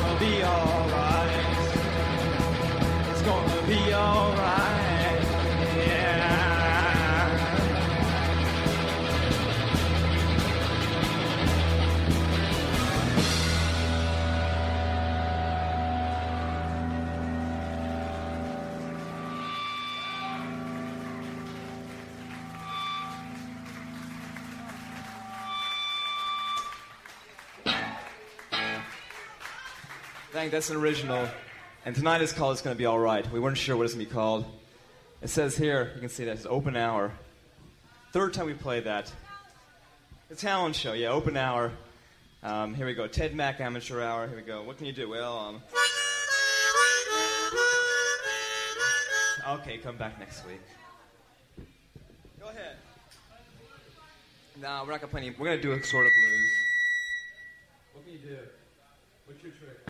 gonna be alright. It's gonna be alright. Yeah. I think that's an original. And tonight is called It's Gonna Be Alright. We weren't sure what it's gonna be called. It says here, you can see that it's open hour. Third time we played that. The talent show, yeah, open hour. Here we go, Ted Mack Amateur Hour. Here we go. What can you do? Well, okay, come back next week. Go ahead. No, we're not gonna play any. We're gonna do a sort of blues. What can you do? What's your trick?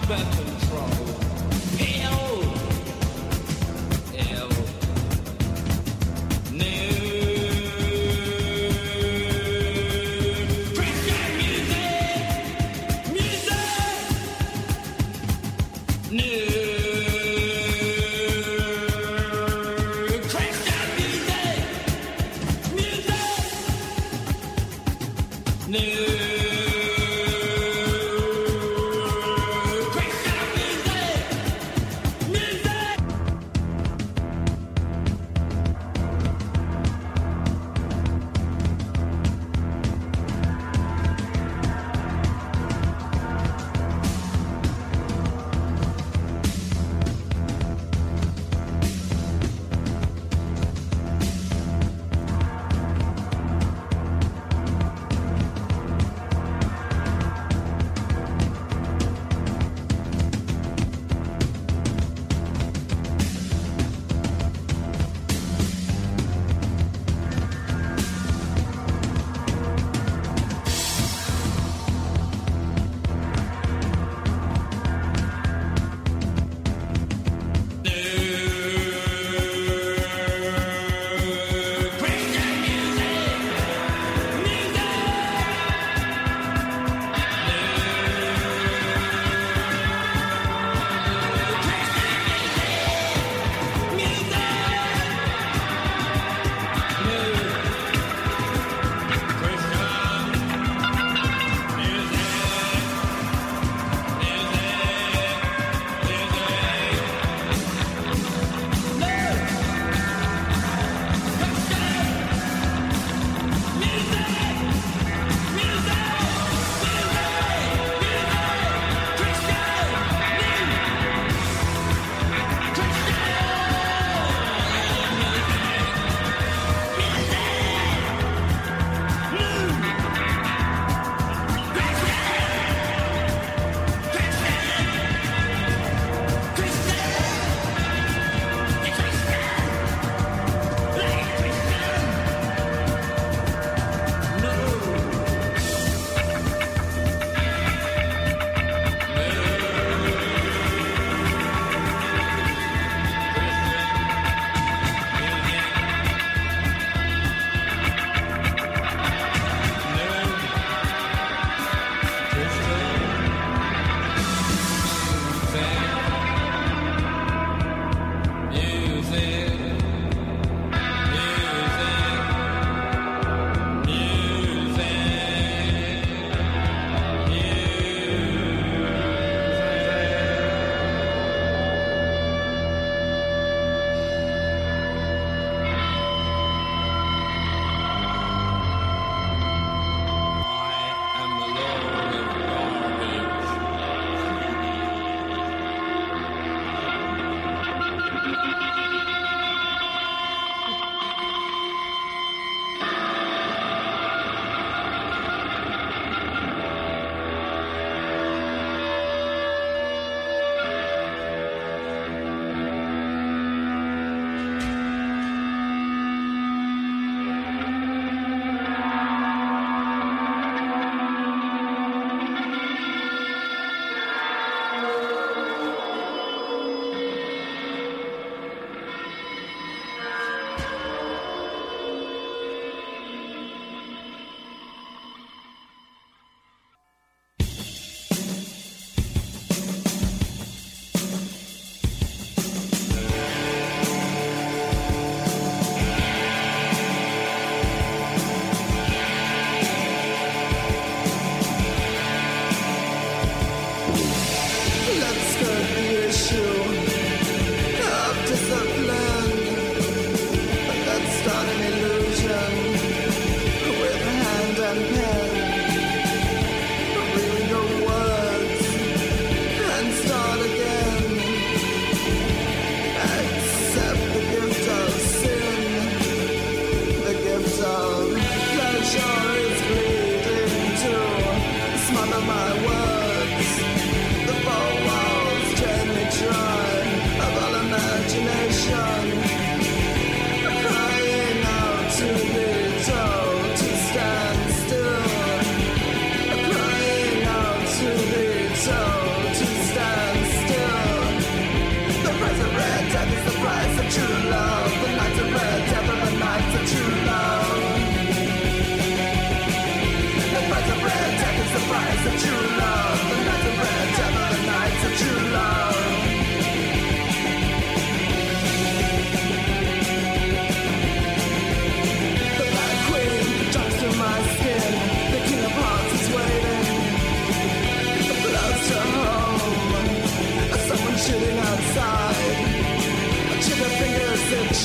Crying out to be told to stand still.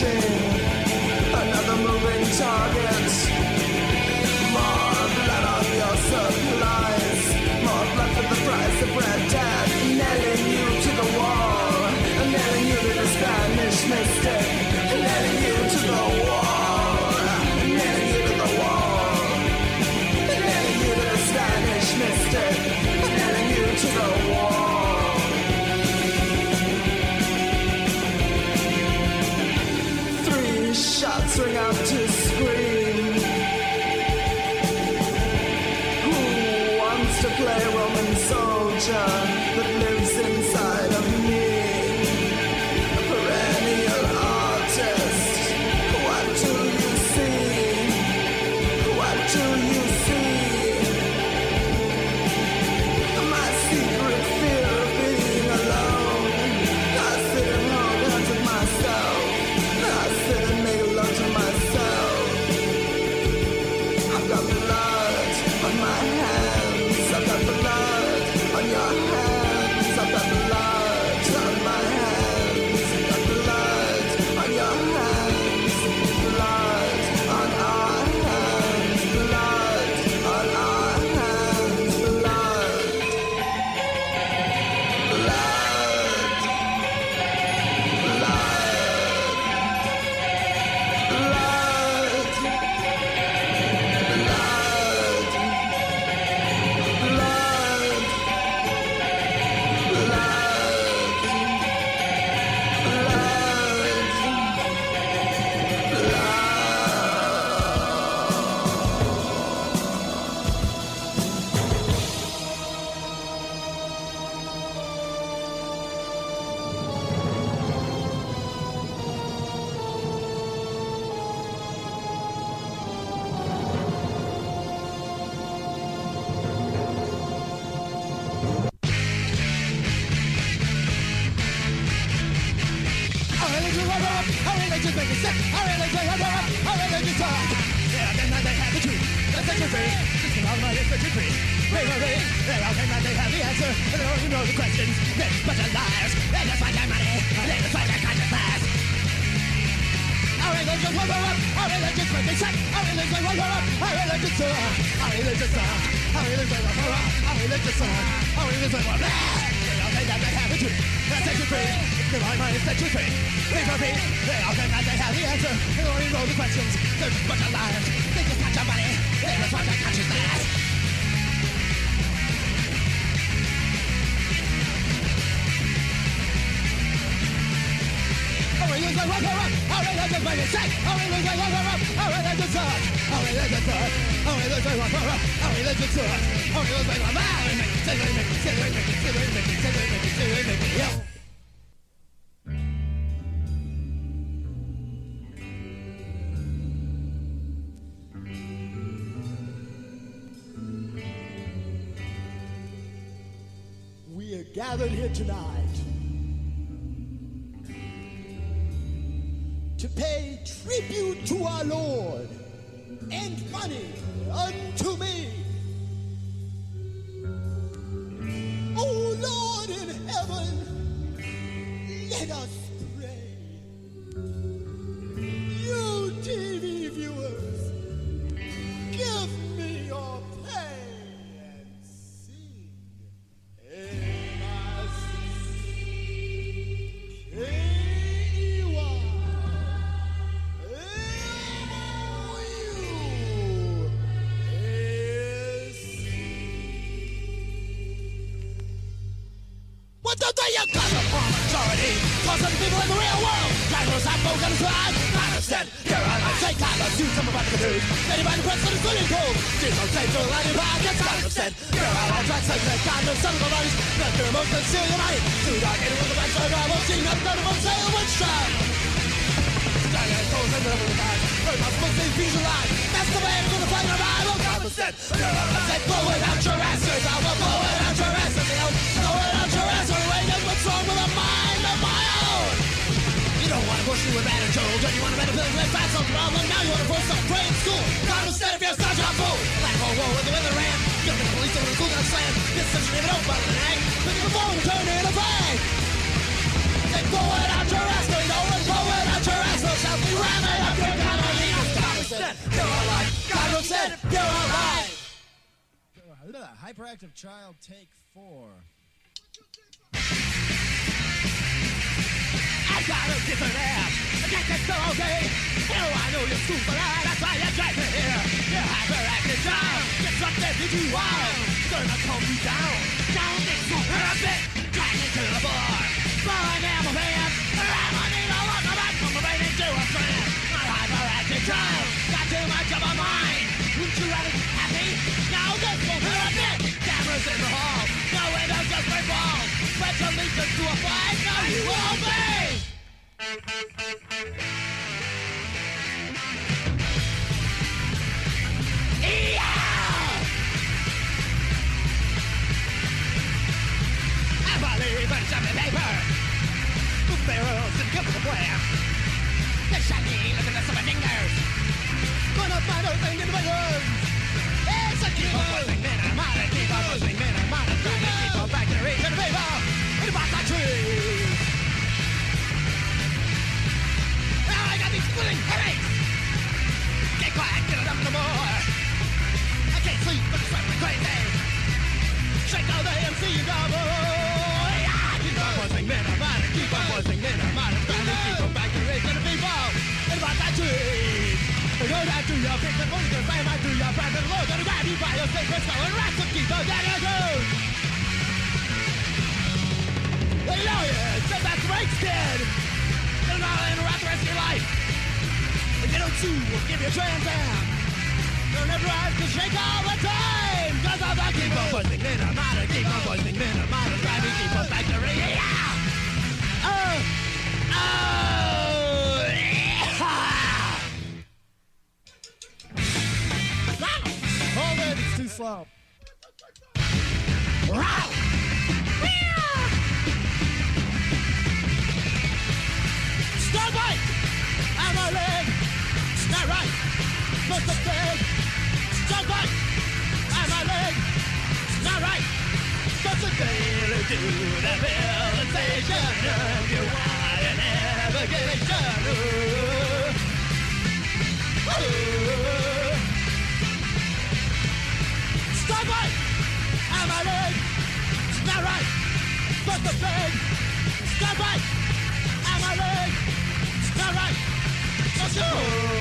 machine. Another moving target. More blood on your supplies. More blood for the price of red death. Nailing you to the wall. Nailing you to the Spanish mystic. Nailing you to the wall. Nailing you to the wall. Nailing you to the Spanish mystic. Nailing you to the wall. Three shots ring out to scream. Who wants to play Roman soldier that lives inside of me? A perennial artist. What do you see? What do you see? My secret fear of being alone. I sit and hold hands with myself. I sit and make love to myself. I've got blood on my hands. I've got blood on your hands. I've got blood on my hands. I've got blood on your hands. Blood on our hands. Blood on our hands. Blood. We are gathered here tonight to pay tribute to our Lord and money unto me. O Lord in heaven, let us pray. You TV viewers, give me your pay and sing. What don't they you got the majority? Cause of the people in the real world. Drivers have spoken to us. Understand, here I like say Carlos, do some about the news. Anybody press on the swimming pool. She's on stage to light in pockets. Understand, here I like try to say the kind of some of the bodies. Let their emotions steal your mind. Too dark, anyone the back side, I won't see nothing but a sail which shot. Giant goes and never dies. Very much supposed to visualize. That's the way I'm gonna fight a rival. Understand, here I like say blow it out your asses. I will blow it out your asses. Blow it out your asses. What's wrong with a mind of my own? You don't want to push me with attitude. Don't you want to better feel like that's a problem? Now you want to force some grade school. God instead if you're such a fool. Like a war with the weather ran. You'll get the police over the school gonna slam. This such an even old button and hang. Look at the phone and turn it in a bang. They blow it out your ass. They know and blow it out your ass. They'll shout Hyperactive Child, take 4. I got a different ass. I guess that's so okay. Oh, I know you're super loud. That's why you drive me here. You're hyperactive child. Get something to do wild. Gonna calm you down. Down this super a bit. Drag me to the floor. Small enamel pants. I'm on it all up. I'm from a brain into a friend. My hyperactive child. Got too much of a mind. Wouldn't you rather be happy? Now this won't hurt a bit. Cameras in the hall. No windows, just brick walls. But to lead us to a fight. No, you won't be. I believe in jumping paper. The barrels and give the plan. The shiny looking at some fingers. Gonna find out thing in the windows. It's a keep on pushing men. I'm out of keep on pushing men. I'm out of trying to keep on back to the reach of the paper. In the box of trees. Now I got these splitting headaches. Get quiet, get it up no more. I can't sleep, but it's driving me crazy. Shake all the MC double. Keep on pushing men. I'm out of keep on pushing men. I'm out of trying to keep on back to the reach of the people. In the box of trees. Go down to your feet, the money gonna bang right through your back, and the Lord gonna grab you by your sacred skull and rats will keep on getting good. The lawyer said that's right, kid. It'll not interrupt the rest of your life. If you don't sue, we'll give you a Trans Am. You'll never have to shake all the time. Cause I'm not keep on pushing men, I'm out of keep on pushing men, I'm out of trying to keep on back to the Hold it, it's too slow. Start right! I'm a leg! Not right! Supposed to beg! Start right! I'm a leg! Not right! Supposed to daily do the realization of your wide navigation. Start right! I'm a leg! Not right! Supposed to beg! Start right! I'm a leg! Not right! Let's go!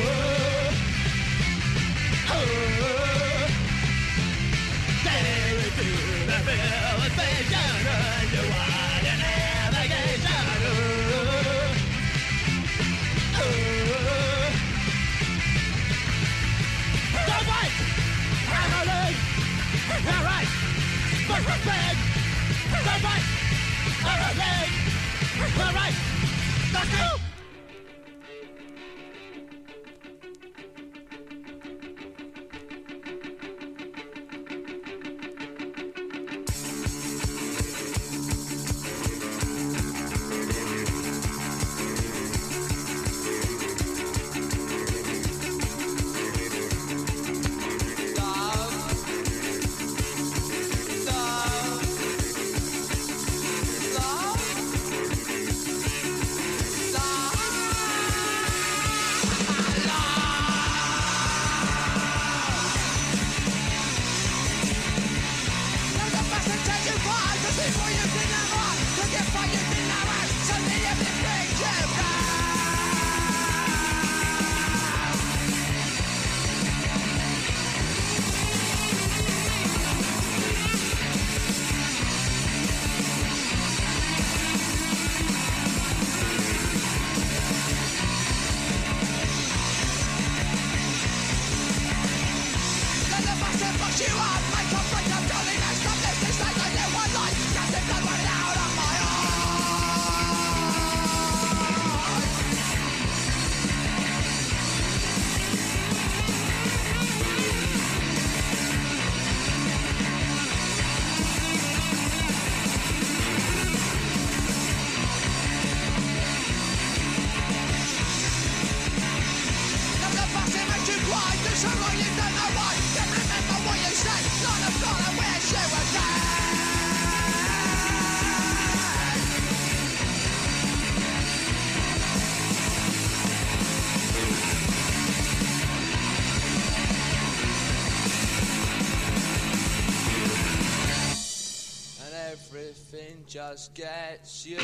Daily do the realization of your wide navigation. Start right! I'm a leg! Not right! Supposed to beg! Start right! I'm a leg! Not right! Let's go! Love, love, love. just gets you.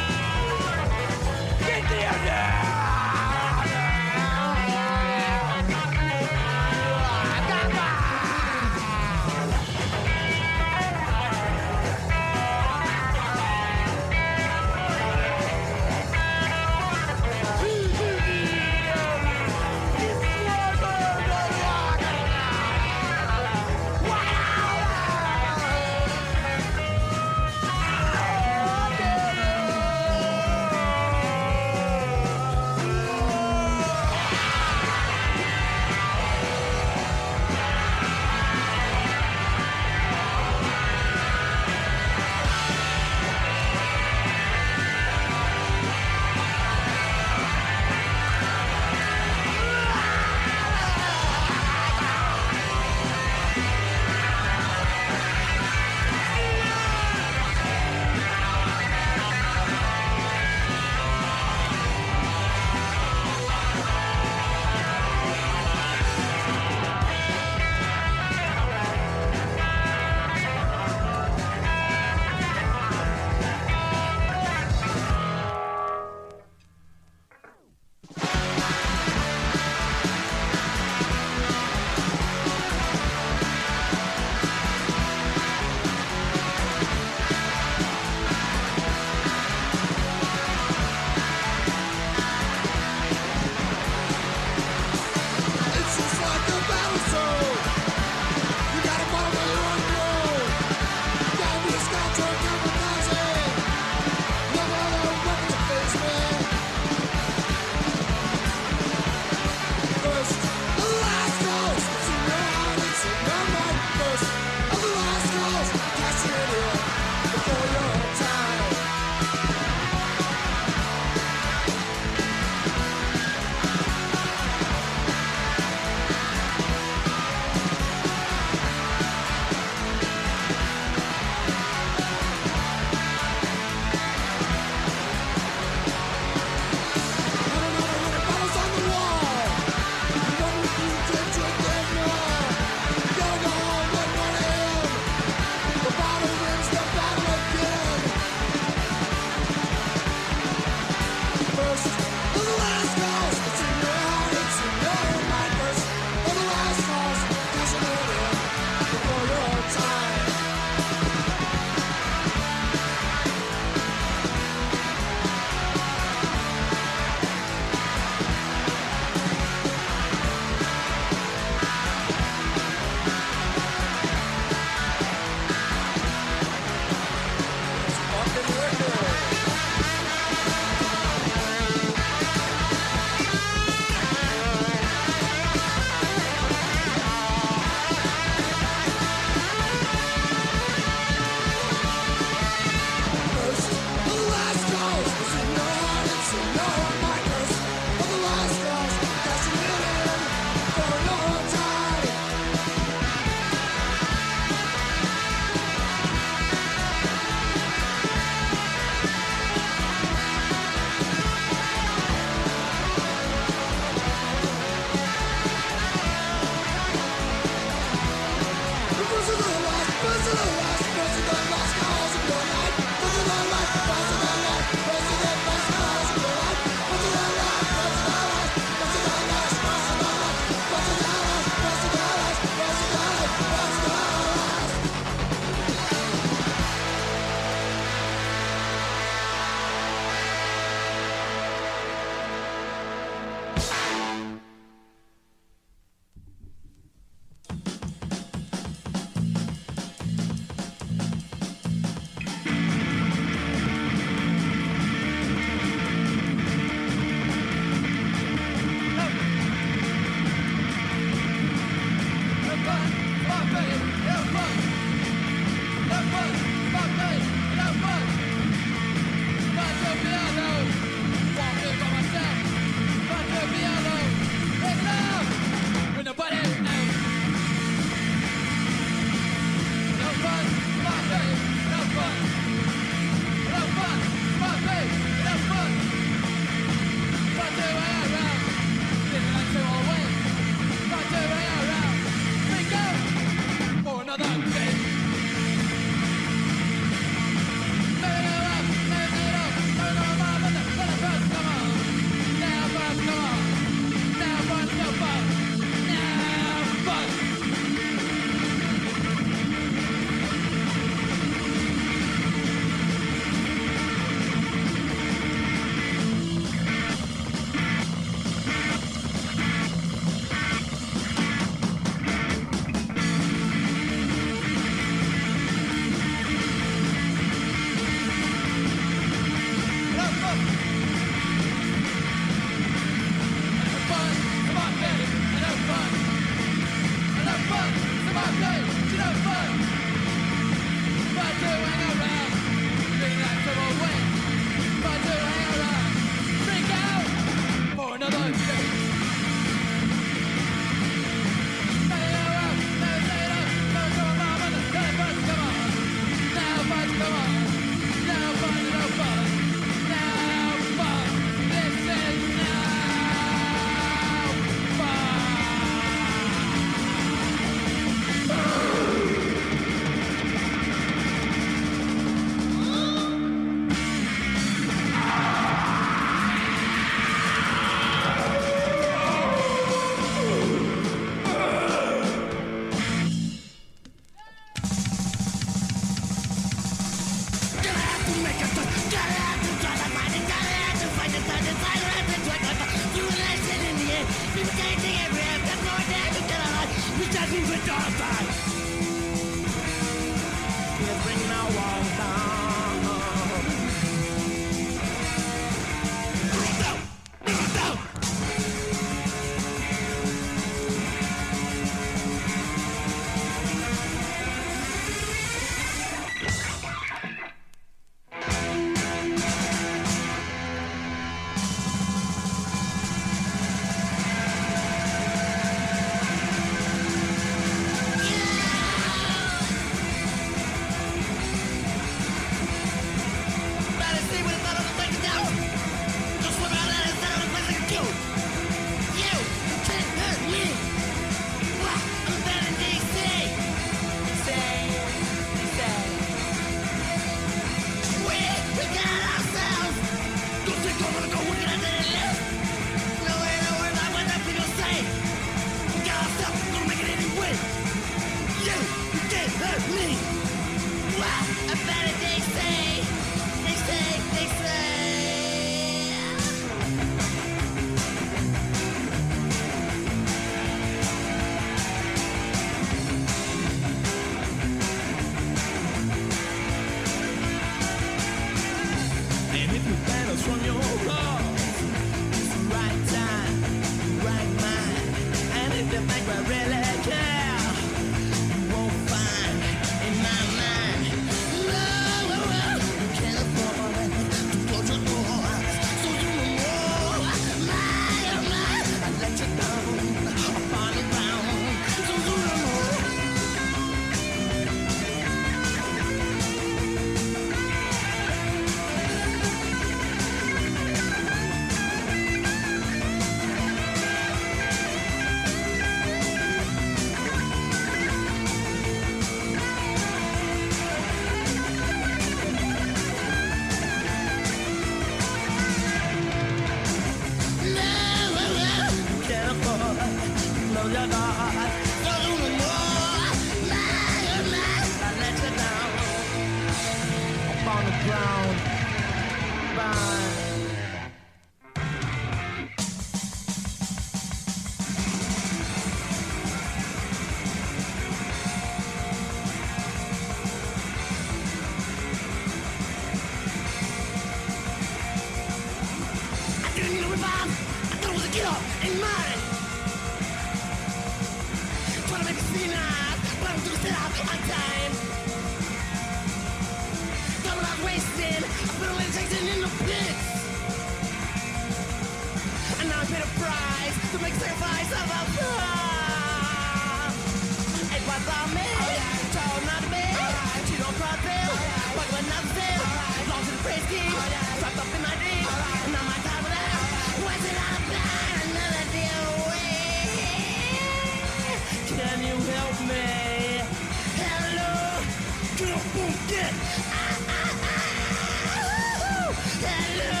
Hello.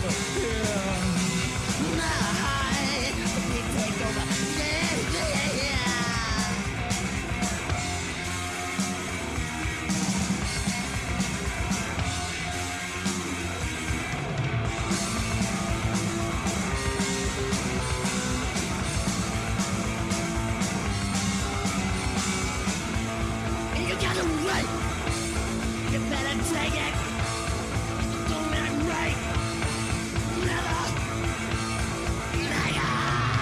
You got it right. You better take it. Don't let it right. Never. Never.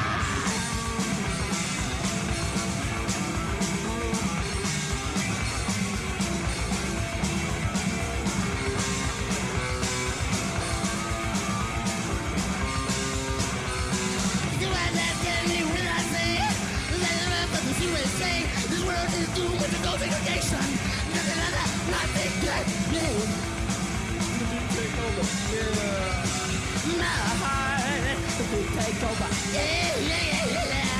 You are that me when I say, let it rap with the USA. This world is doomed with no segregation. Nothing other, nothing good. Take over. Yeah. My heart, take over. Yeah, yeah, yeah, yeah.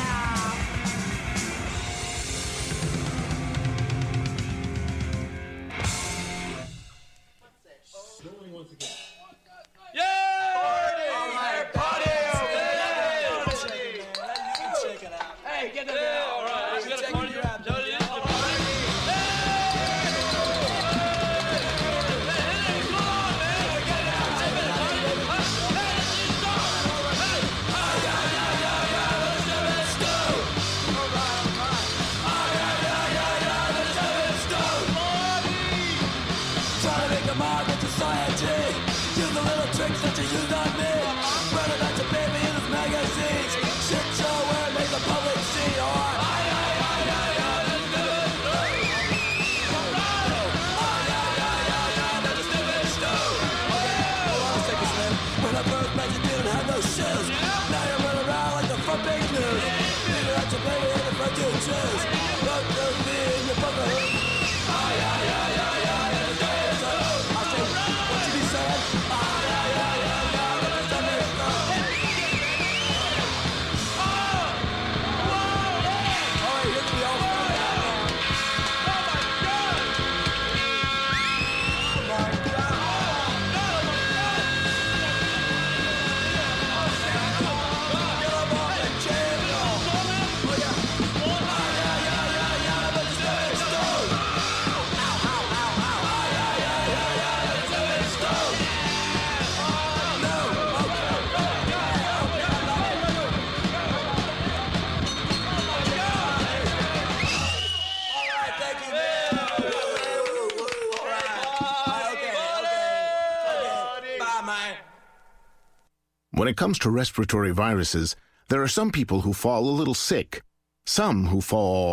When it comes to respiratory viruses, there are some people who fall a little sick, some who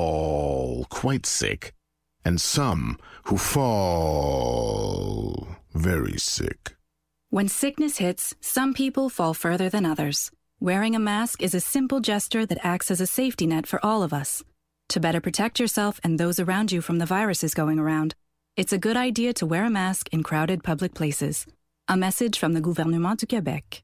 fall quite sick, and some who fall very sick. When sickness hits, some people fall further than others. Wearing a mask is a simple gesture that acts as a safety net for all of us. To better protect yourself and those around you from the viruses going around, it's a good idea to wear a mask in crowded public places. A message from the Gouvernement du Québec.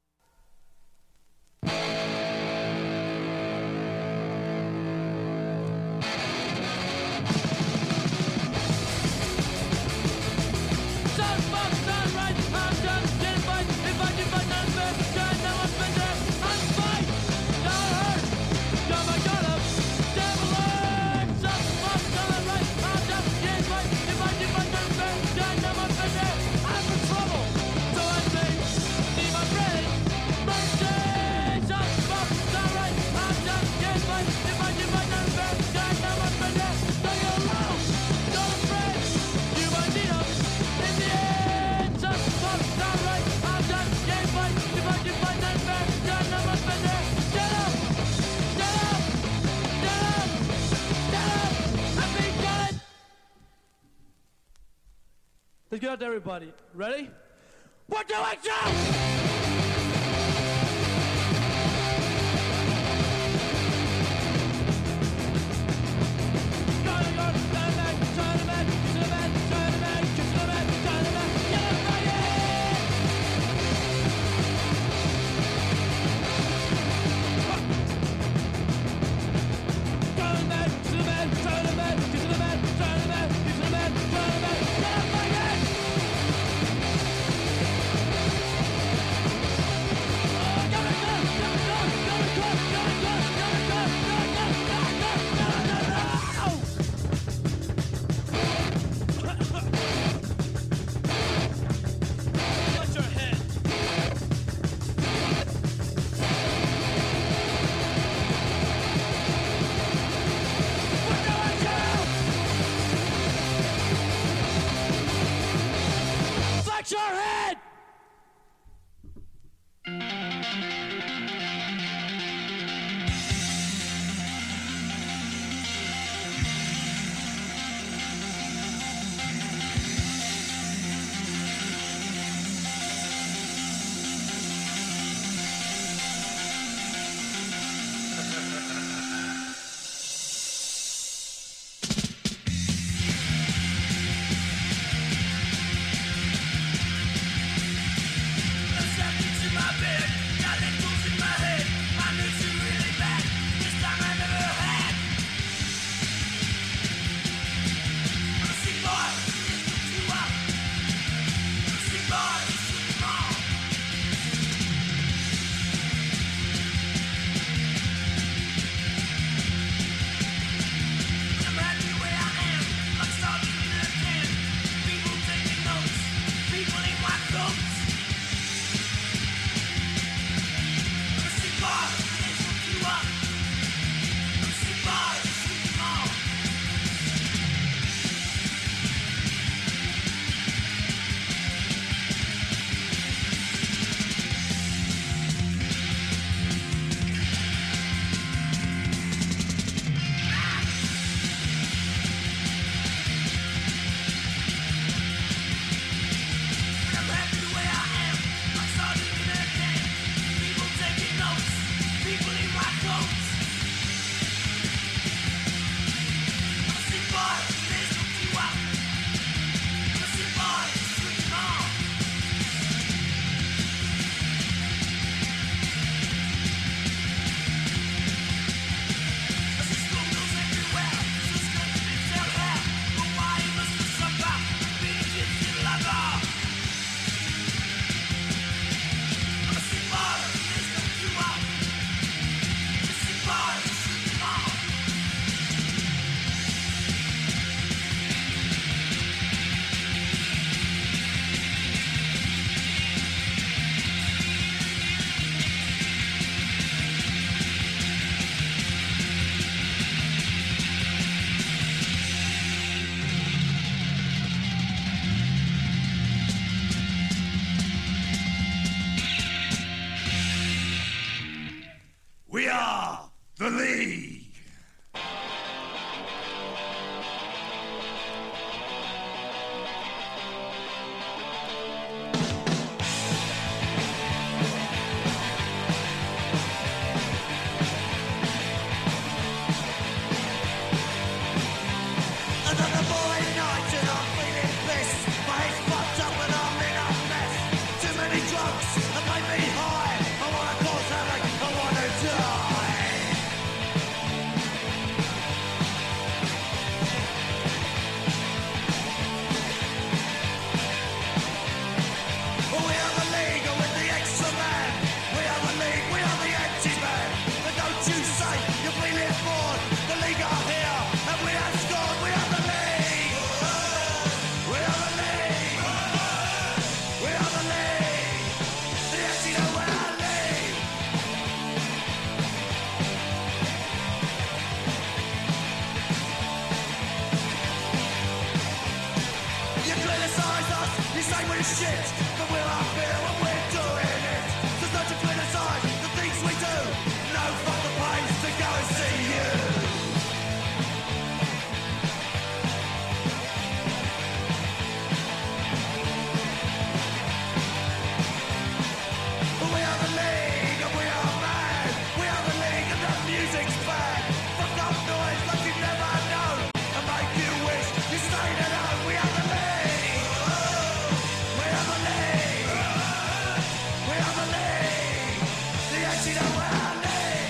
Let's get out to everybody. Ready? 1, 2, 1, 2! say we're shit, but we're up here and we're doing it. There's no to criticize the things we do. No fuck the place to go and see you. We are the league and we are mad. We are the league and the music's bad. Fuck up noise like you never know. And make you wish you stayed at home. We are the league. We are the league. We are the league. The actually know we're our league.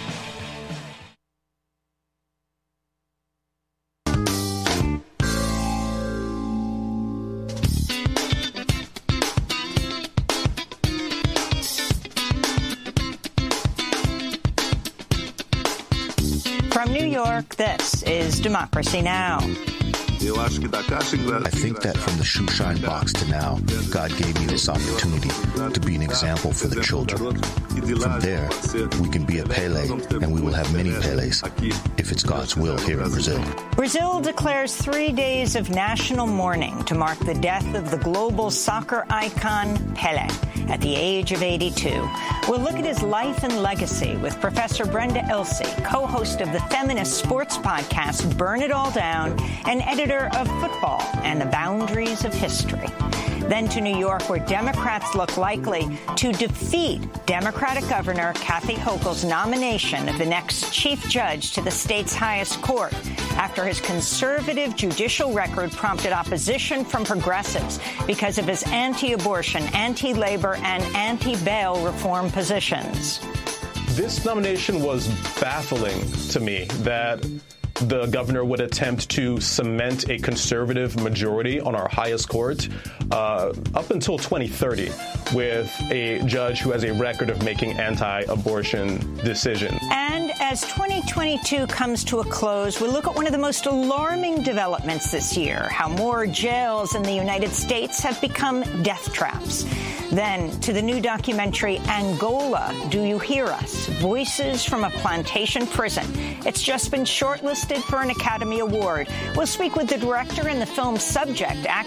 From New York, this is Democracy Now! I think that from the shoe shine box to now, God gave me this opportunity to be an example for the children. From there, we can be a Pele, and we will have many Peles, if it's God's will here in Brazil. Brazil declares 3 days of national mourning to mark the death of the global soccer icon Pelé at the age of 82. We'll look at his life and legacy with Professor Brenda Elsey, co-host of the feminist sports podcast Burn It All Down, and editor of Football and the Boundaries of History. Then to New York, where Democrats look likely to defeat Democratic Governor Kathy Hochul's nomination of the next chief judge to the state's highest court after his conservative judicial record prompted opposition from progressives because of his anti-abortion, anti-labor, and anti-bail reform positions. This nomination was baffling to me, that the governor would attempt to cement a conservative majority on our highest court up until 2030 with a judge who has a record of making anti-abortion decisions. And as 2022 comes to a close, we look at one of the most alarming developments this year, how more jails in the United States have become death traps. Then to the new documentary, Angola, Do You Hear Us? Voices from a Plantation Prison. It's just been shortlisted for an Academy Award. We'll speak with the director and the film's subject,